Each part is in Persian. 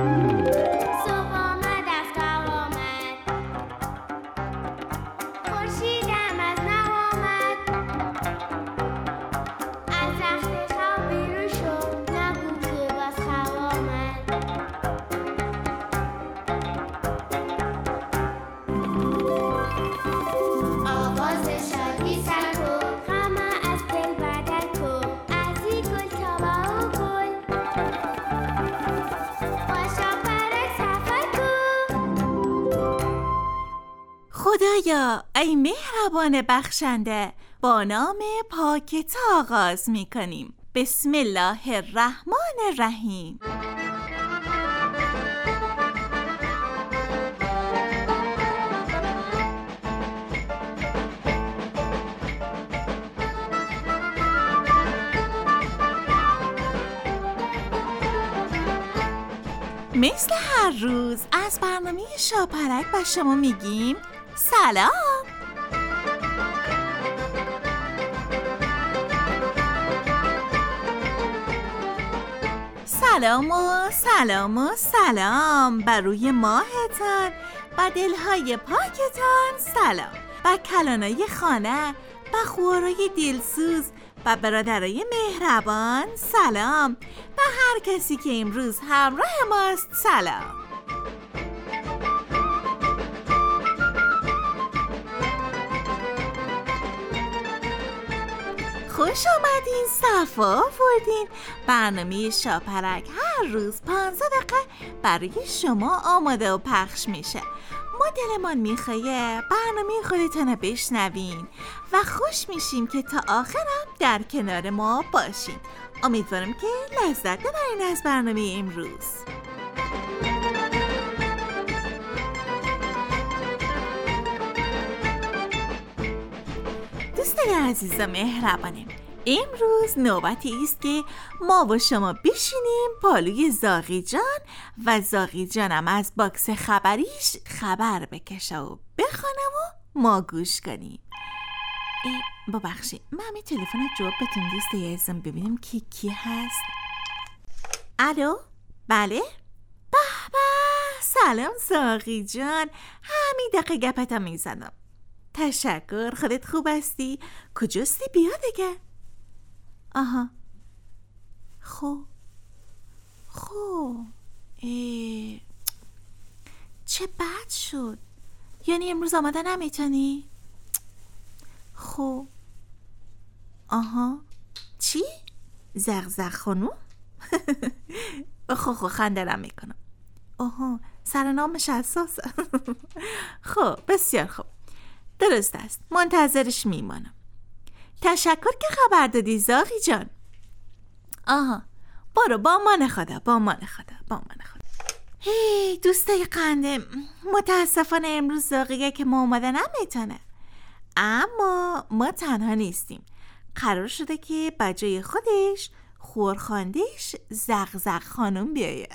خدایا ای مهربان بخشنده، با نام پاکت آغاز می کنیم. بسم الله الرحمن الرحیم. مثل هر روز از برنامه شاپرک با شما میگیم سلام. سلام و سلام و سلام بر روی ماهتان و دلهای پاکتان. سلام و کلانای خانه و خوارای دلسوز و برادرای مهربان. سلام و هر کسی که امروز همراه ماست. سلام. خوش آمدین، صفا آوردین. برنامه شاپرک هر روز 15 دقیقه برای شما آماده و پخش میشه. ما دلمان میخواه برنامه خودتان بشنوین و خوش میشیم که تا آخرم در کنار ما باشین. امیدوارم که لذت ببرین از برنامه امروز. دوستان عزیز و مهربانم، امروز نوبتی است که ما و شما بشینیم پالوی زاغی جان و زاغی جانم از باکس خبریش خبر بکشه و بخوانم و ما گوش کنیم. ببخشید، من همین تلفن جواب بتون دوست عزیزم ببینیم کی هست. الو؟ بله؟ به به، سلام زاغی جان، همین دقیقه گپتم میزنم. تشکر، خودت خوب هستی؟ کجاستی؟ بیا دیگه. آها، خب چه بد شد. یعنی امروز آمده نمیتونی؟ خب آها، چی؟ زغزغ خانوم؟ خب خندرم میکنم. آها، سرنامش اساسه. خب بسیار خوب، درست است، منتظرش میمانم. تشکر که خبر دادی زاغی جان. آها، برو، با من خدا. هی دوستای قنده، متاسفانه امروز زاغیه که ما اومده نمیتونه. اما ما تنها نیستیم. قرار شده که بجای خودش خورخاندهش زغزغ خانم بیایه.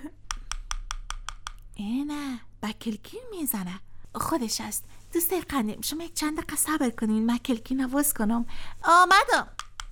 نه، بکلکین میزنه. خودش است. دوستای قنده، شما یک چند دقیقه صبر کنین، من کلکین نواز کنم. آمدم.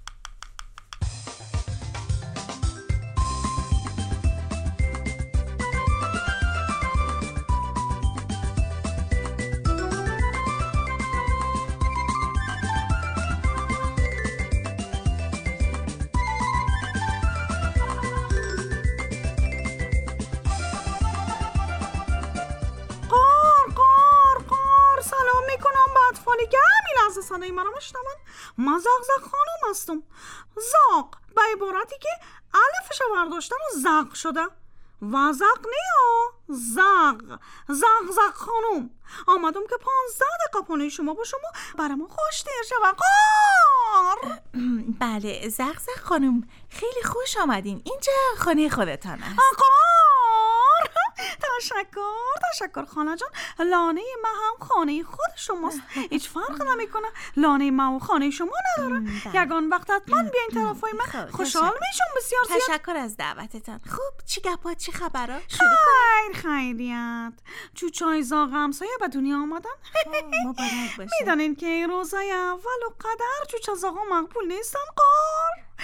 صدای منو میشنون؟ من زغزغ خانم هستم. زاغ به عبارتی که الفش برداشتم و زغ شده و زغ نیا، زغزغ خانم. آمدم که 15 دقیقه پانوی شما با شما برام خوش دیر شد. قار. بله زغزغ خانم، خیلی خوش آمدین. اینجا خانه خودتان است. قار. تشکر خانه جان. لانه ما هم خانه خود شماست. هیچ فرق نمیکنه. لانه ما و خانه شما نداره. یگان وقت حتما بیاین طرفای من، خوشحال میشم بسیار زیاد. تشکر از دعوتتان. خوب، چی گپا، چی خبرا؟ خیریت. چوچای زاغ همسایه به دنیا آمدن. مبارک باشه. میدانین که روزای اول و قدر چوچا زاغا مقبول نیستن. قار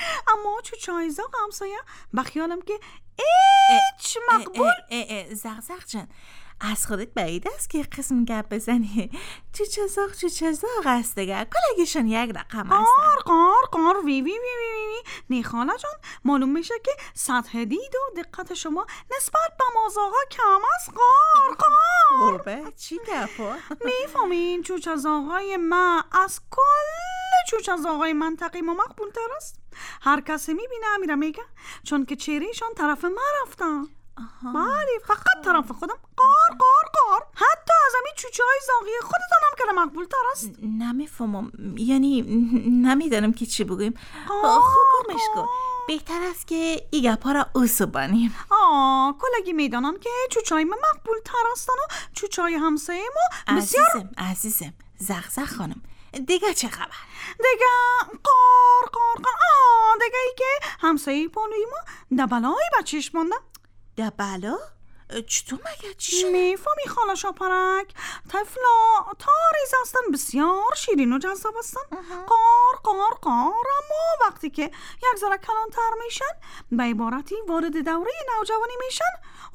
اما چوچای زاغ همسایه بخیالم که ایچ مقبول. زغزغ جان، از خودت بعید است که قسم گپ بزنی. چوچه زاغ است دیگه. کلگیشون یک رقم هستن. قار وی وی وی وی وی. نه خاله جان، معلوم میشه که سطح دید و دقت شما نسبت به ما زاغا کم است. قار خوبه چی گپا؟ میفهمین چوچه زاغای ما از کل چوچه زاغای منطقی ما مقبول تر است. هر کسی میبینه میره میگه چون که چهرهشان طرف ما رفتن. بله، فقط طرف خودم. قار حتی از همین چوچه های زاغی خودتان هم که مقبول تر است. نمیفهمم، یعنی نمیدانم که چی بگویم. خوبش کن، بهتر است که ای گپا را اوسو بانیم. کلگی میدانم که چوچه های ما مقبول تر هستن و چوچه های همسایه ما بسیار. عزیزم زغزغ خانم، دیگه چه خبر؟ دیگه قار دیگه ای که همسایه پانوی ما دبلای بچهش مانده. دبلا؟ چطور مگه چی؟ میفهمی خاله شاپرک؟ طفلا تاریز هستن، بسیار شیرین و جذاب هستن. قار اما وقتی که یک ذره کلانتر میشن، به عبارتی وارد دوره نوجوانی میشن،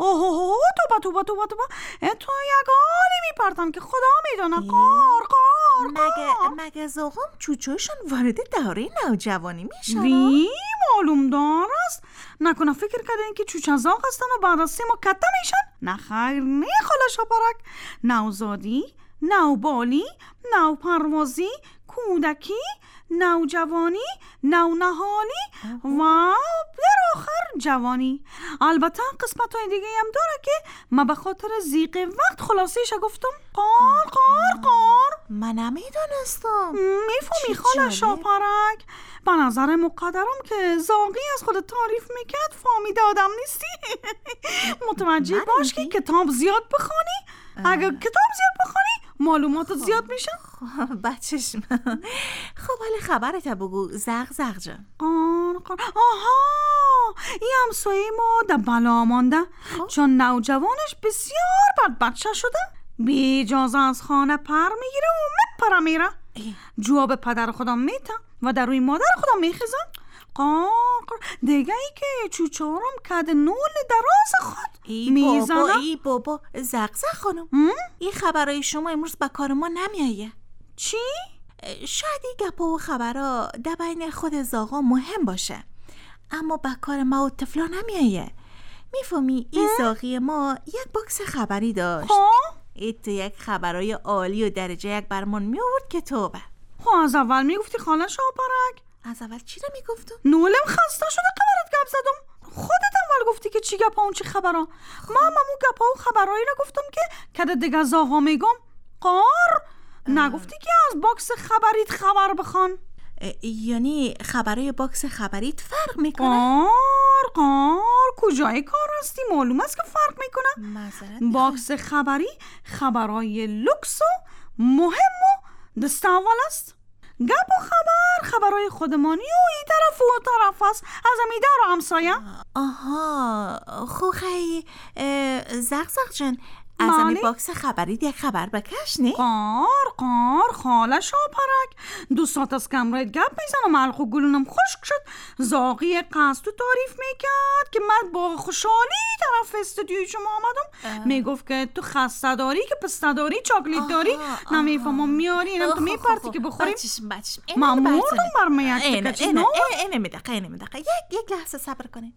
توبه تو یک حالی میپرتن که خدا میدونه. قار مگه زاغم چوچوشون وارد دوره نوجوانی میشن؟ وی معلوم دار است. نکنه فکر کردین که چوچه زاغ هستن و بعد از 3 ماه کته میشن؟ نه خیر، نه خاله شاپرک. نوزادی، نوبالی، نوپروازی، کودکی، نوجوانی، نونهالی و در آخر جوانی. البته قسمت های دیگه هم داره که من به خاطر ضیق وقت خلاصیش گفتم. قار من نمیدونستم. میفهمی خاله شاپرک؟ به نظر مقدرم که زاغی از خود تعریف میکرد فهمیده آدم نیستی. متوجه باش که کتاب زیاد بخونی. اگر کتاب زیاد بخونی معلومات زیاد میشن. بچهش من. خب حالا خبرت بگو زغزغ جان. قار این همسایه ما در بلا مانده چون نوجوانش بسیار بدبچه شده. بی اجازه از خانه پر میگیره و مپره میره. جواب پدر خودم میته و در روی مادر خودم میخیزن. قار دیگه ای که چوچارم کد نول دراز خود میزنه. ای بابا زغزغ خانم، این خبرهای شما امروز به کار ما نمیایه. چی؟ شاید این گپا و خبرها در بین خود زاغا مهم باشه، اما به کار ما و طفلا نمیایه. میفهمی این زاغی ما یک باکس خبری داشت. تو یک خبرهای عالی و درجه یک برمان میورد که توبه. از اول میگفتی خاله شاپرک. از اول چی رو میگفتم؟ نولم خسته شده که برات گپ زدم. خودت اول گفتی که چی گپا اون چی خبرا. من گپا و خبرایی رو گفتم که کده دیگه زاغا میگم. قار نگفتی که از باکس خبریت خبر بخوان؟ یعنی خبرای باکس خبریت فرق میکنه؟ قار کجای کار هستی؟ معلوم است که فرق میکنه. باکس خبری خبرای لوکس و مهم و دست اول است. گپ و خبرای خودمانی و این طرف و طرف است از امیده رو همسایه. خو خیلی زغزغ جان، از همین باکس خبری یک خبر بکش نه؟ قار خاله شاپرک 2 ساعت از کمرایت گپ میزنم. ملخ و گلونم خشک شد. زاغی قصد و تعریف میکرد که من با خوشحالی طرف استودیوی شما آمدم. میگفت که تو خسته داری که پسته داری، چاکلیت داری. نمیفهمم میاری اینم تو میپرتی که بخوریم. من مردم برمه یک تکه چیز نو. اینه دقیقه یک لحظه صبر کنید.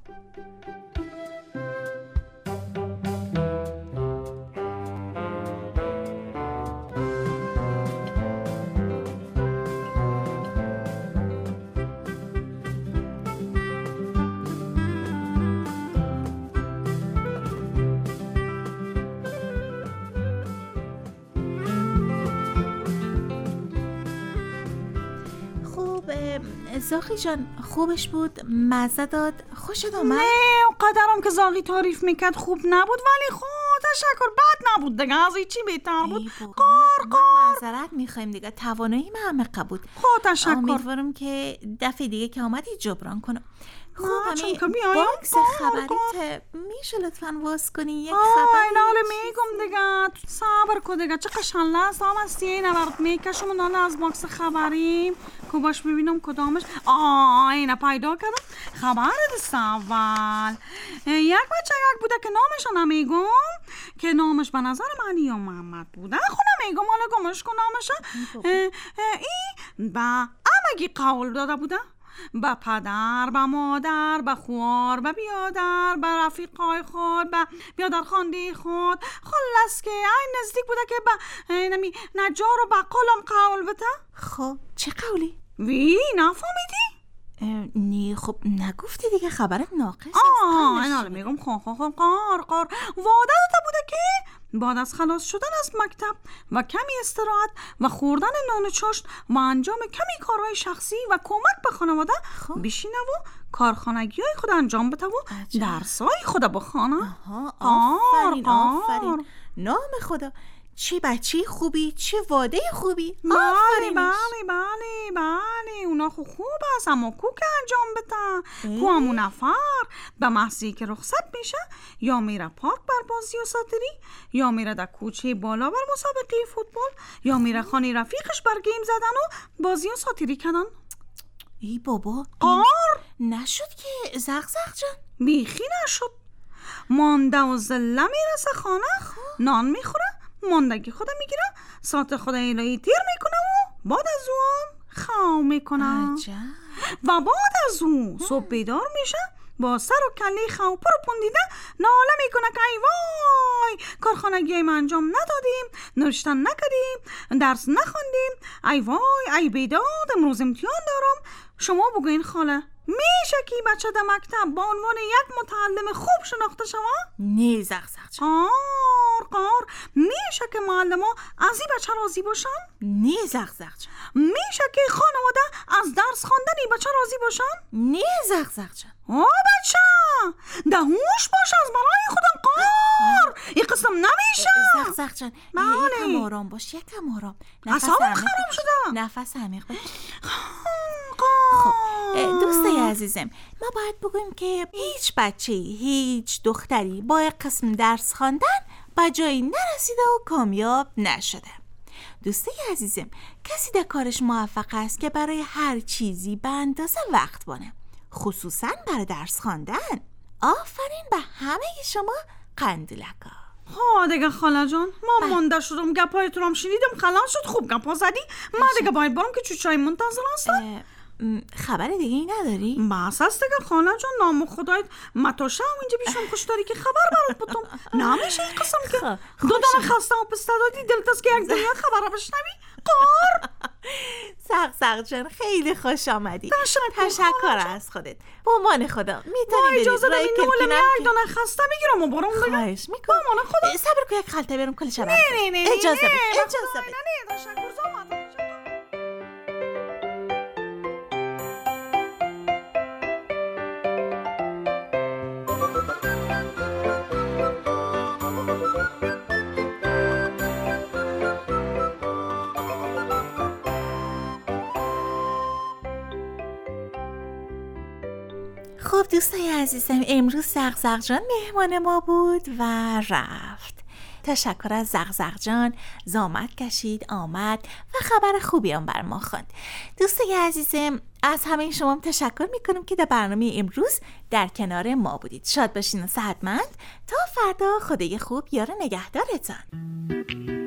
زاغی جان خوبش بود؟ مزه داد؟ خوشت آمد؟ نه قدرم که زاغی تعریف میکرد خوب نبود، ولی خود تشکر بد نبود دیگه. از چی بهتر بود؟ قار معذرت میخوایم دیگه، توانایی من همه بود. خود تشکر. امیدوارم که دفعه دیگه که آمدی جبران کنم. خب همین باکس خبریت میشه لطفاً واس کنی یک خبری؟ ناله میگم دیگه، صبر کن دیگه. چه قشنگ لحظه هم هستی نورد میکشم ناله از باکس خبریم که باش ببینم کدامش. اینه پیدا کردم. خبر دست اول یک بچه یک بوده که نامش نمیگم، که نامش به نظر من یا محمد بوده. خب نمیگم حالا گمش کن نامشه. این با امگی قول داده بوده، به پدر، به مادر، به خوار، به بیادر، به رفیقای خود، به بیادر خانده خود. خلاص که این نزدیک بوده که به نجار و بقالم قول بده. خب چه قولی؟ وی نفهمیدی؟ نی خب نگفتی دیگه، خبرت ناقص است. این حالا میگم قار واده داده بوده که بعد از خلاص شدن از مکتب و کمی استراحت و خوردن نان چاشت و انجام کمی کارهای شخصی و کمک به خانواده بشینه و کارخانگی های خود انجام بده و درسای خود بخونه. آفرین نام خدا، چی بچه خوبی، چی واده خوبی. بله اونا خوب هست، اما کو که انجام بده. کو همون نفر به محضی که رخصت میشه یا میره پارک بر بازی و ساتری، یا میره در کوچه بالا بر مسابقه فوتبال، یا میره خانه رفیقش بر گیم زدن و بازی و ساتری کردن. ای بابا نشد که زغزغ جان؟ بیخی نشد. مانده و زله میرسه خانه، نان میخوره، ماندگی خودم میگیره، ساعت خود الهی تیر میکنه و بعد از اون خواب میکنه. و بعد از اون صبح بیدار میشه، با سر و کله خواب پر پندیده ناله میکنه که ای وای کارخانگی ما انجام ندادیم، نوشتن نکردیم، درس نخوندیم، ای وای ای بیداد امروز امتحان دارم. شما بگوین خاله میشه که بچه در مکتب با عنوان یک متعلم خوب شناخته شما؟ نه زغزغ. قار میشه که معلم ها از این بچه راضی باشن؟ نه زغزغ. میشه که خانواده از درس خواندن این بچه راضی باشن؟ نه زغزغ. بچه دهوش باش از برای خودم قار، این قسم نمیشه. زغزغ جان یکم آرام باش، یکم آرام. اصابم خراب شده. نفس عمیق بکش. خب دوستای عزیزم، ما باید بگویم که هیچ بچه‌ای، هیچ دختری با قسم درس خواندن با جایی نرسیده و کامیاب نشده. دوستای عزیزم، کسی در کارش موفق است که برای هر چیزی به اندازه وقت بانه، خصوصا برای درس خواندن. آفرین به همه شما قندولکا. دیگه خاله جان ما مانده شدم، گپایتون هم شنیدم، خلاص شد. خوب گپا زدی. من دیگه باید برم که چوچای منتظر هستم. خبر دیگه ای نداری؟ بس هست دیگه خاله جان، نام خدایت متاشه هم اینجا بیشم خوش داری که خبر برات بودم. نمیشه این قسم که دو دانه خسته و پسته دادی دلت است که یک دنیا خبر بشنوی. قار زغزغ جان خیلی خوش آمدی. تشکر از خودت. به امان خدا میتونی برید اجازه دادی نولم یک دانه خسته میگیرم و برام دیگه. خواهش میکنم. به امان خدا. صبر کن یک خلطه برم کل شب. نه اجازه بده. نه تشکر زحمت. خب دوستای عزیزم، امروز زغزغ جان مهمان ما بود و رفت. تشکر از زغزغ جان، زحمت کشید آمد و خبر خوبی هم بر ما خواند. دوستای عزیزم، از همه شما تشکر میکنم که در برنامه امروز در کنار ما بودید. شاد باشین و صحتمند تا فردا. خدای خوب یار نگهدارتان.